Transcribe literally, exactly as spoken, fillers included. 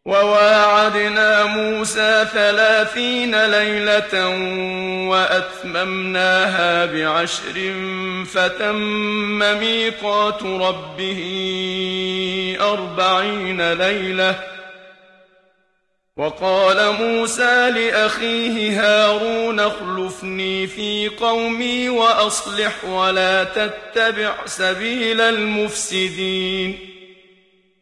وواعدنا موسى ثلاثين ليلة وأتممناها بعشر فتم ميقات ربه أربعين ليلة. وقال موسى لأخيه هارون اخلفني في قومي وأصلح ولا تتبع سبيل المفسدين.